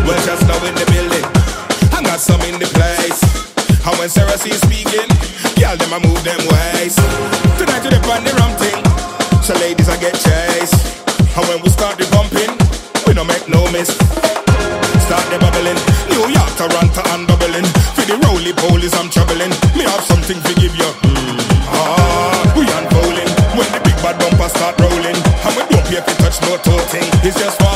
Well, just now in the building, I got some in the place. And when Sarah sees speaking, girl, them I move them ways. Tonight to the on the rum thing, so ladies I get chased. And when we start the bumping, we don't make no miss. Start the bubbling, New York, Toronto and bubbling. For the roly-polies I'm troubling. Me have something to give you. We unfolding when the big bad bumper start rolling. And we don't pay if you touch no toe thing. It's just fun.